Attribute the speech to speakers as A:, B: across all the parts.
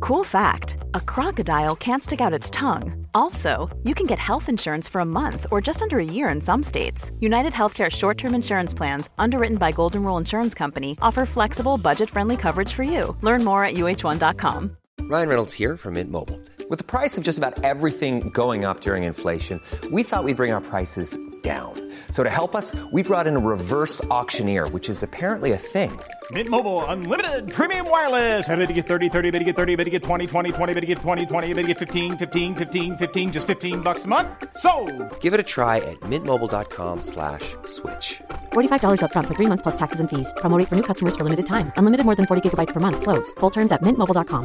A: Cool fact, a crocodile can't stick out its tongue. Also, you can get health insurance for a month or just under a year in some states. United Healthcare short-term insurance plans, underwritten by Golden Rule Insurance Company, offer flexible, budget-friendly coverage for you. Learn more at uh1.com.
B: Ryan Reynolds here from Mint Mobile. With the price of just about everything going up during inflation, we thought we'd bring our prices down. So to help us, we brought in a reverse auctioneer, which is apparently a thing.
C: Mint Mobile Unlimited Premium Wireless. How to get 30, 30, bit to get 30, bit to get 20, 20, 20, bit to get 20, 20, bit to get 15, 15, 15, 15, just $15 a month? Sold!
B: Give it a try at mintmobile.com/switch.
D: $45 up front for 3 months plus taxes and fees. Promo rate for new customers for limited time. Unlimited more than 40 gigabytes per month. Slows full terms at mintmobile.com.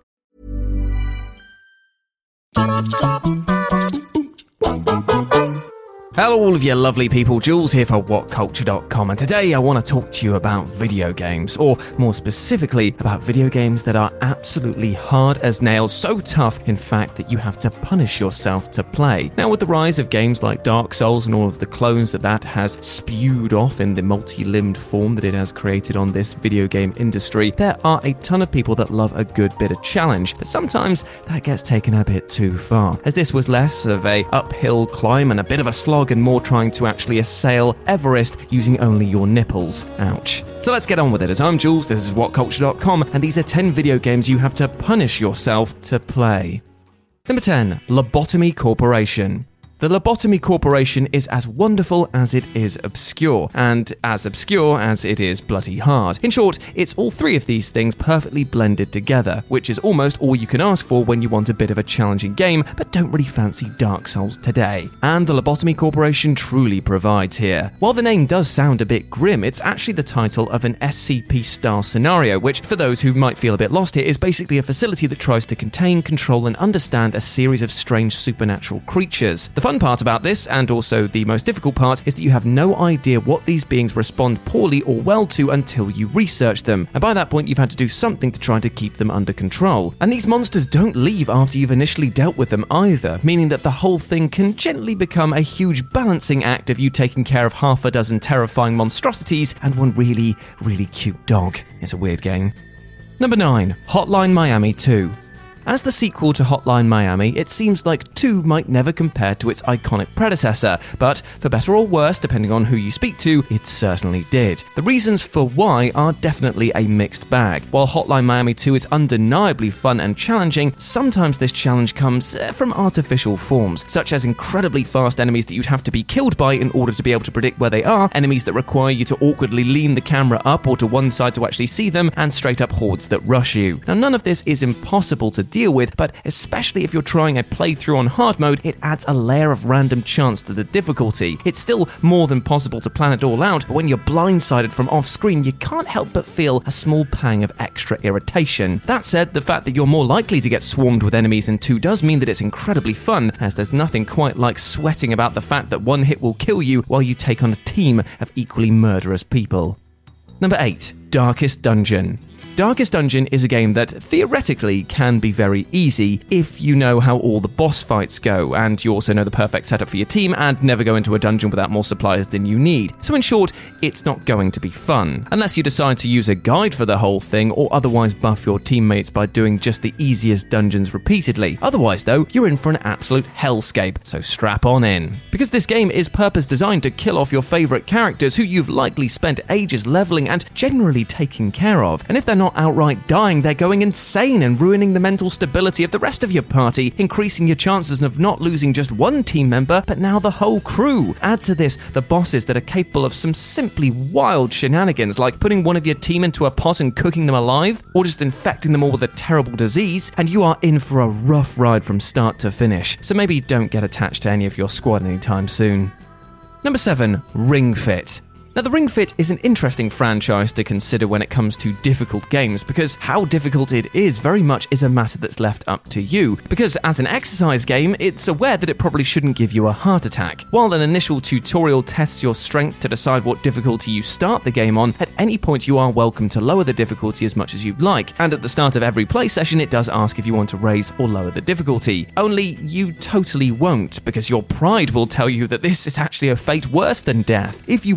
E: Hello all of you lovely people, Jules here for WhatCulture.com, and today I want to talk to you about video games, or more specifically about video games that are absolutely hard as nails, so tough in fact that you have to punish yourself to play. Now with the rise of games like Dark Souls and all of the clones that has spewed off in the multi-limbed form that it has created on this video game industry, there are a ton of people that love a good bit of challenge, but sometimes that gets taken a bit too far, as this was less of a uphill climb and a bit of a slog and more trying to actually assail Everest using only your nipples. Ouch. So let's get on with it. As I'm Jules, this is WhatCulture.com, and these are 10 video games you have to punish yourself to play. Number 10, Lobotomy Corporation. The Lobotomy Corporation is as wonderful as it is obscure, and as obscure as it is bloody hard. In short, it's all three of these things perfectly blended together, which is almost all you can ask for when you want a bit of a challenging game, but don't really fancy Dark Souls today. And the Lobotomy Corporation truly provides here. While the name does sound a bit grim, it's actually the title of an SCP-style scenario, which, for those who might feel a bit lost here, is basically a facility that tries to contain, control, and understand a series of strange supernatural creatures. The fun part about this, and also the most difficult part, is that you have no idea what these beings respond poorly or well to until you research them, and by that point you've had to do something to try to keep them under control. And these monsters don't leave after you've initially dealt with them either, meaning that the whole thing can gently become a huge balancing act of you taking care of half a dozen terrifying monstrosities and one really, really cute dog. It's a weird game. Number 9, Hotline Miami 2. As the sequel to Hotline Miami, it seems like 2 might never compare to its iconic predecessor, but for better or worse, depending on who you speak to, it certainly did. The reasons for why are definitely a mixed bag. While Hotline Miami 2 is undeniably fun and challenging, sometimes this challenge comes from artificial forms, such as incredibly fast enemies that you'd have to be killed by in order to be able to predict where they are, enemies that require you to awkwardly lean the camera up or to one side to actually see them, and straight up hordes that rush you. Now none of this is impossible to deal with, but especially if you're trying a playthrough on hard mode, it adds a layer of random chance to the difficulty. It's still more than possible to plan it all out, but when you're blindsided from off screen, you can't help but feel a small pang of extra irritation. That said, the fact that you're more likely to get swarmed with enemies in 2 does mean that it's incredibly fun, as there's nothing quite like sweating about the fact that one hit will kill you while you take on a team of equally murderous people. Number 8, Darkest Dungeon. Darkest Dungeon is a game that theoretically can be very easy if you know how all the boss fights go, and you also know the perfect setup for your team and never go into a dungeon without more supplies than you need. So in short, it's not going to be fun, unless you decide to use a guide for the whole thing or otherwise buff your teammates by doing just the easiest dungeons repeatedly. Otherwise though, you're in for an absolute hellscape, so strap on in. Because this game is purpose designed to kill off your favourite characters who you've likely spent ages leveling and generally taking care of, and if they're not outright dying, they're going insane and ruining the mental stability of the rest of your party, increasing your chances of not losing just one team member, but now the whole crew. Add to this the bosses that are capable of some simply wild shenanigans, like putting one of your team into a pot and cooking them alive, or just infecting them all with a terrible disease, and you are in for a rough ride from start to finish. So maybe don't get attached to any of your squad anytime soon. Number 7, Ring Fit. Now, the Ring Fit is an interesting franchise to consider when it comes to difficult games, because how difficult it is very much is a matter that's left up to you, because as an exercise game, it's aware that it probably shouldn't give you a heart attack. While an initial tutorial tests your strength to decide what difficulty you start the game on, at any point you are welcome to lower the difficulty as much as you'd like, and at the start of every play session it does ask if you want to raise or lower the difficulty. Only you totally won't, because your pride will tell you that this is actually a fate worse than death. If you want as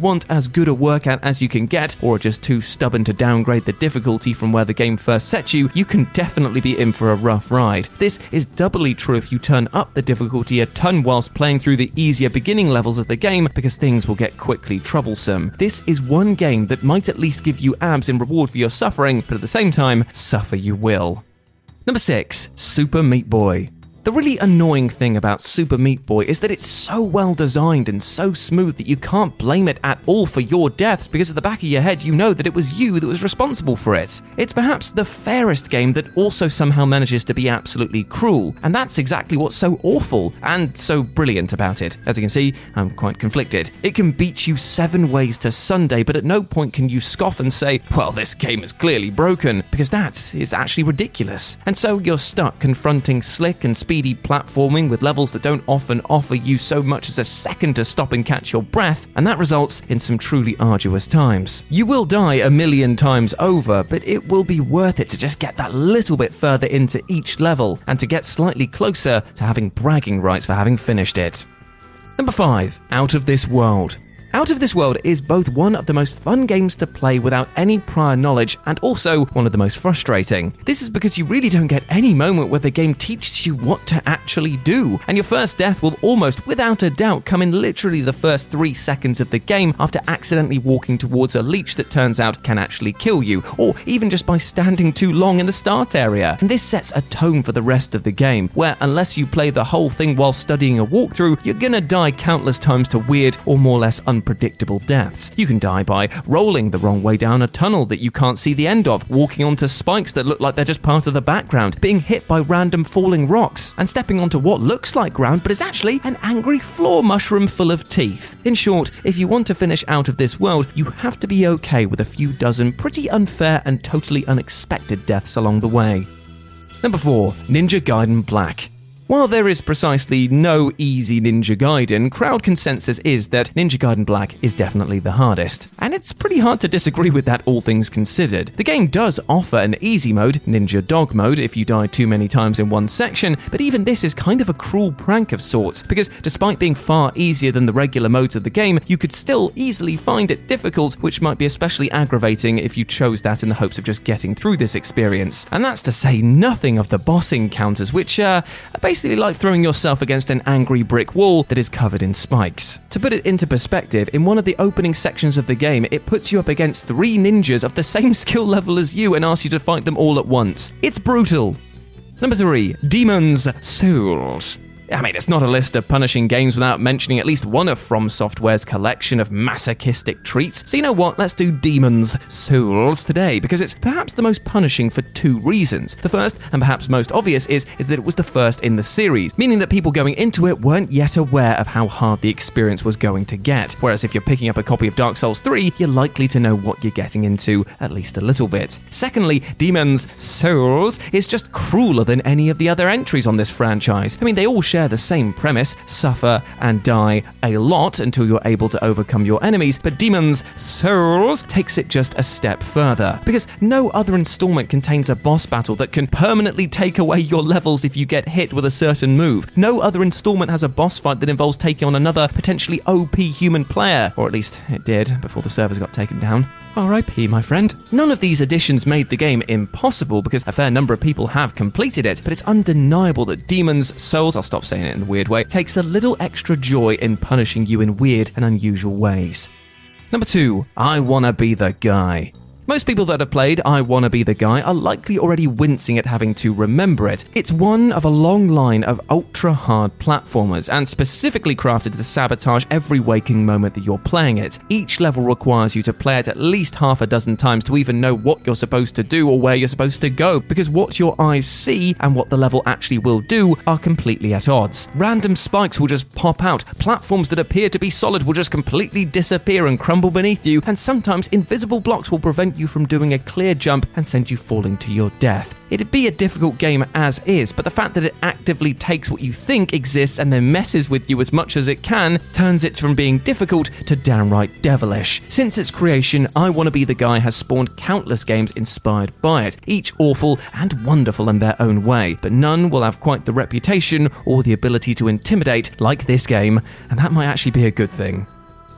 E: as good a workout as you can get, or are just too stubborn to downgrade the difficulty from where the game first set you, you can definitely be in for a rough ride. This is doubly true if you turn up the difficulty a ton whilst playing through the easier beginning levels of the game, because things will get quickly troublesome. This is one game that might at least give you abs in reward for your suffering, but at the same time, suffer you will. Number 6. Super Meat Boy. The really annoying thing about Super Meat Boy is that it's so well designed and so smooth that you can't blame it at all for your deaths, because at the back of your head you know that it was you that was responsible for it. It's perhaps the fairest game that also somehow manages to be absolutely cruel, and that's exactly what's so awful and so brilliant about it. As you can see, I'm quite conflicted. It can beat you 7 ways to Sunday, but at no point can you scoff and say, well, this game is clearly broken, because that is actually ridiculous. And so you're stuck confronting slick and speedy platforming with levels that don't often offer you so much as a second to stop and catch your breath, and that results in some truly arduous times. You will die a million times over, but it will be worth it to just get that little bit further into each level, and to get slightly closer to having bragging rights for having finished it. Number 5. Out of This World. Out of This World is both one of the most fun games to play without any prior knowledge, and also one of the most frustrating. This is because you really don't get any moment where the game teaches you what to actually do, and your first death will almost without a doubt come in literally the first 3 seconds of the game after accidentally walking towards a leech that turns out can actually kill you, or even just by standing too long in the start area. And this sets a tone for the rest of the game, where unless you play the whole thing while studying a walkthrough, you're gonna die countless times to weird or more or less unpredictable deaths. You can die by rolling the wrong way down a tunnel that you can't see the end of, walking onto spikes that look like they're just part of the background, being hit by random falling rocks, and stepping onto what looks like ground but is actually an angry floor mushroom full of teeth. In short, if you want to finish Out of This World, you have to be okay with a few dozen pretty unfair and totally unexpected deaths along the way. Number 4. Ninja Gaiden Black. While there is precisely no easy Ninja Gaiden, crowd consensus is that Ninja Gaiden Black is definitely the hardest. And it's pretty hard to disagree with that, all things considered. The game does offer an easy mode, Ninja Dog mode, if you die too many times in one section, but even this is kind of a cruel prank of sorts, because despite being far easier than the regular modes of the game, you could still easily find it difficult, which might be especially aggravating if you chose that in the hopes of just getting through this experience. And that's to say nothing of the boss encounters, which are basically like throwing yourself against an angry brick wall that is covered in spikes. To put it into perspective, in one of the opening sections of the game, it puts you up against 3 ninjas of the same skill level as you and asks you to fight them all at once. It's brutal. Number 3. Demon's Souls. I mean, it's not a list of punishing games without mentioning at least one of From Software's collection of masochistic treats. So you know what, let's do Demon's Souls today, because it's perhaps the most punishing for 2 reasons. The first, and perhaps most obvious, is that it was the first in the series, meaning that people going into it weren't yet aware of how hard the experience was going to get. Whereas if you're picking up a copy of Dark Souls 3, you're likely to know what you're getting into, at least a little bit. Secondly, Demon's Souls is just crueler than any of the other entries on this franchise. I mean, they all share the same premise, suffer and die a lot until you're able to overcome your enemies, but Demon's Souls takes it just a step further, because no other installment contains a boss battle that can permanently take away your levels if you get hit with a certain move. No other installment has a boss fight that involves taking on another potentially OP human player, or at least it did before the servers got taken down. R.I.P. my friend. None of these additions made the game impossible, because a fair number of people have completed it, but it's undeniable that Demon's Souls, I'll stop saying it in a weird way, takes a little extra joy in punishing you in weird and unusual ways. Number 2. I Wanna Be the Guy. Most people that have played I Wanna Be the Guy are likely already wincing at having to remember it. It's one of a long line of ultra-hard platformers, and specifically crafted to sabotage every waking moment that you're playing it. Each level requires you to play it at least half a dozen times to even know what you're supposed to do or where you're supposed to go, because what your eyes see and what the level actually will do are completely at odds. Random spikes will just pop out, platforms that appear to be solid will just completely disappear and crumble beneath you, and sometimes invisible blocks will prevent you from doing a clear jump and send you falling to your death. It'd be a difficult game as is, but the fact that it actively takes what you think exists and then messes with you as much as it can turns it from being difficult to downright devilish. Since its creation, I Wanna Be the Guy has spawned countless games inspired by it, each awful and wonderful in their own way, but none will have quite the reputation or the ability to intimidate like this game, and that might actually be a good thing.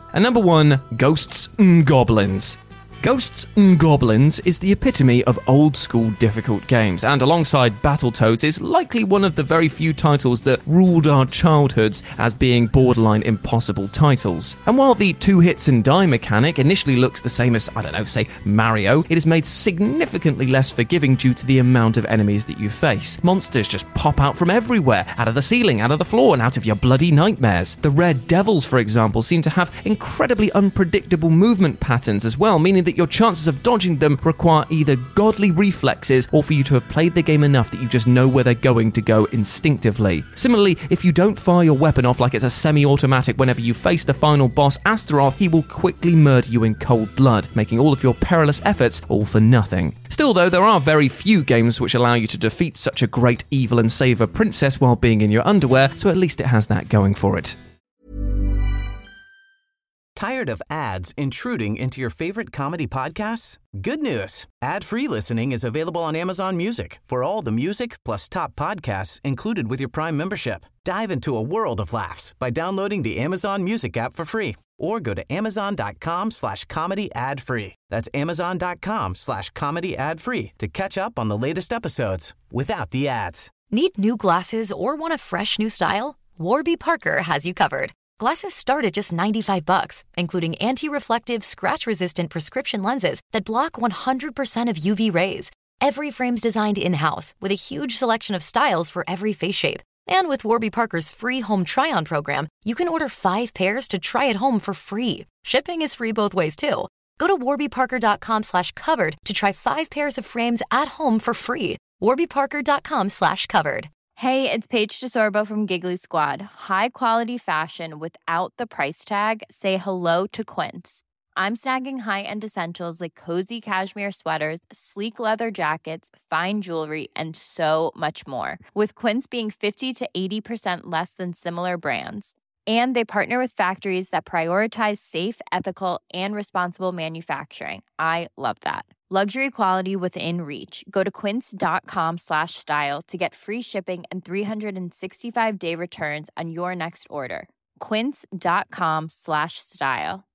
E: And number 1, Ghosts and Goblins. Ghosts and Goblins is the epitome of old-school difficult games, and alongside Battletoads is likely one of the very few titles that ruled our childhoods as being borderline impossible titles. And while the 2 hits and die mechanic initially looks the same as, say Mario, it is made significantly less forgiving due to the amount of enemies that you face. Monsters just pop out from everywhere, out of the ceiling, out of the floor, and out of your bloody nightmares. The Red Devils, for example, seem to have incredibly unpredictable movement patterns as well, meaning that your chances of dodging them require either godly reflexes or for you to have played the game enough that you just know where they're going to go instinctively. Similarly, if you don't fire your weapon off like it's a semi-automatic whenever you face the final boss Astaroth, he will quickly murder you in cold blood, making all of your perilous efforts all for nothing. Still though, there are very few games which allow you to defeat such a great evil and save a princess while being in your underwear, so at least it has that going for it.
F: Tired of ads intruding into your favorite comedy podcasts? Good news. Ad-free listening is available on Amazon Music for all the music plus top podcasts included with your Prime membership. Dive into a world of laughs by downloading the Amazon Music app for free or go to amazon.com/comedy ad-free. That's amazon.com/comedy ad-free to catch up on the latest episodes without the ads.
G: Need new glasses or want a fresh new style? Warby Parker has you covered. Glasses start at just $95, including anti-reflective, scratch-resistant prescription lenses that block 100% of UV rays. Every frame's designed in-house with a huge selection of styles for every face shape. And with Warby Parker's free home try-on program, you can order 5 pairs to try at home for free. Shipping is free both ways, too. Go to warbyparker.com/covered to try 5 pairs of frames at home for free. warbyparker.com/covered.
H: Hey, it's Paige DeSorbo from Giggly Squad. High quality fashion without the price tag. Say hello to Quince. I'm snagging high-end essentials like cozy cashmere sweaters, sleek leather jackets, fine jewelry, and so much more. With Quince being 50 to 80% less than similar brands. And they partner with factories that prioritize safe, ethical, and responsible manufacturing. I love that. Luxury quality within reach. Go to quince.com/style to get free shipping and 365-day returns on your next order. Quince.com/style.